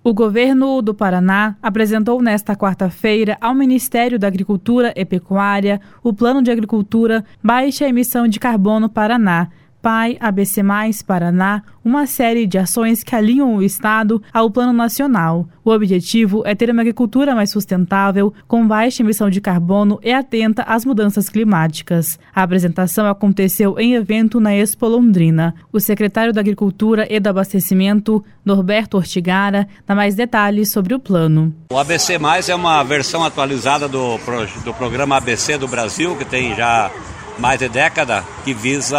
O governo do Paraná apresentou nesta quarta-feira ao Ministério da Agricultura e Pecuária o Plano de Agricultura Baixa Emissão de Carbono Paraná, PAI ABC+, Paraná, uma série de ações que alinham o Estado ao Plano Nacional. O objetivo é ter uma agricultura mais sustentável, com baixa emissão de carbono e atenta às mudanças climáticas. A apresentação aconteceu em evento na Expo Londrina. O secretário da Agricultura e do Abastecimento, Norberto Ortigara, dá mais detalhes sobre o plano. O ABC+, é uma versão atualizada do programa ABC do Brasil, que tem já mais de década, que visa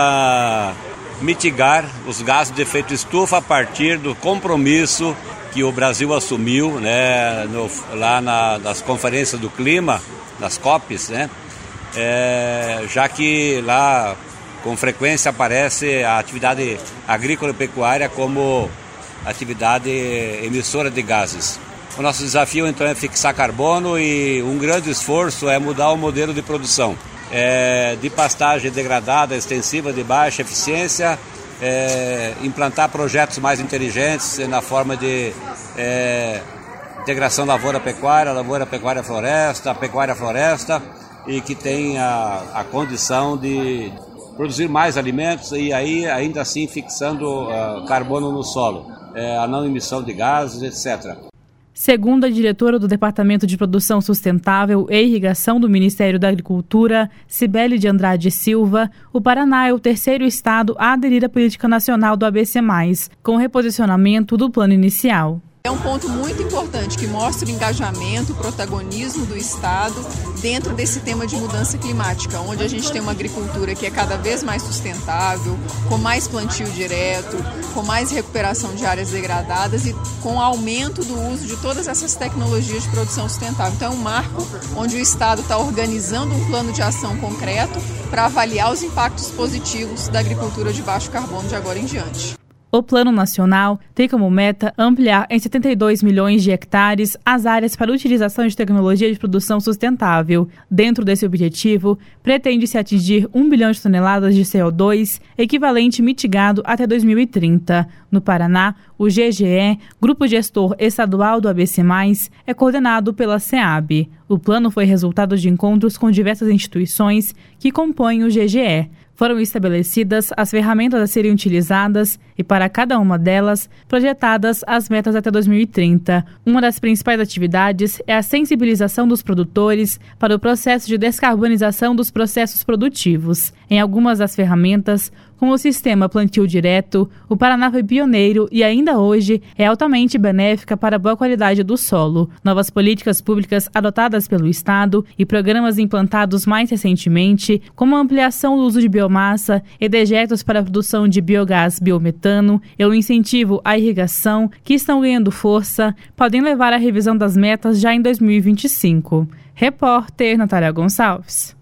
mitigar os gases de efeito estufa a partir do compromisso que o Brasil assumiu, né, nas conferências do clima, nas COPs, né, já que lá com frequência aparece a atividade agrícola e pecuária como atividade emissora de gases. O nosso desafio então é fixar carbono e um grande esforço é mudar o modelo de produção. De pastagem degradada, extensiva, de baixa eficiência, implantar projetos mais inteligentes na forma de integração lavoura-pecuária-floresta, pecuária-floresta, e que tem a condição de produzir mais alimentos e aí ainda assim fixando carbono no solo, a não emissão de gases, etc. Segundo a diretora do Departamento de Produção Sustentável e Irrigação do Ministério da Agricultura, Cibele de Andrade Silva, o Paraná é o terceiro estado a aderir à política nacional do ABC+, com o reposicionamento do plano inicial. É um ponto muito importante que mostra o engajamento, o protagonismo do Estado dentro desse tema de mudança climática, onde a gente tem uma agricultura que é cada vez mais sustentável, com mais plantio direto, com mais recuperação de áreas degradadas e com aumento do uso de todas essas tecnologias de produção sustentável. Então é um marco onde o Estado está organizando um plano de ação concreto para avaliar os impactos positivos da agricultura de baixo carbono de agora em diante. O Plano Nacional tem como meta ampliar em 72 milhões de hectares as áreas para utilização de tecnologia de produção sustentável. Dentro desse objetivo, pretende-se atingir 1 bilhão de toneladas de CO2, equivalente mitigado até 2030. No Paraná, o GGE, Grupo Gestor Estadual do ABC+, é coordenado pela SEAB. O plano foi resultado de encontros com diversas instituições que compõem o GGE. Foram estabelecidas as ferramentas a serem utilizadas e, para cada uma delas, projetadas as metas até 2030. Uma das principais atividades é a sensibilização dos produtores para o processo de descarbonização dos processos produtivos. Em algumas das ferramentas, como o sistema Plantio Direto, o Paraná foi pioneiro e ainda hoje é altamente benéfica para a boa qualidade do solo. Novas políticas públicas adotadas pelo Estado e programas implantados mais recentemente, como a ampliação do uso de biomassa e dejetos para a produção de biogás biometano e o incentivo à irrigação, que estão ganhando força, podem levar à revisão das metas já em 2025. Repórter Natália Gonçalves.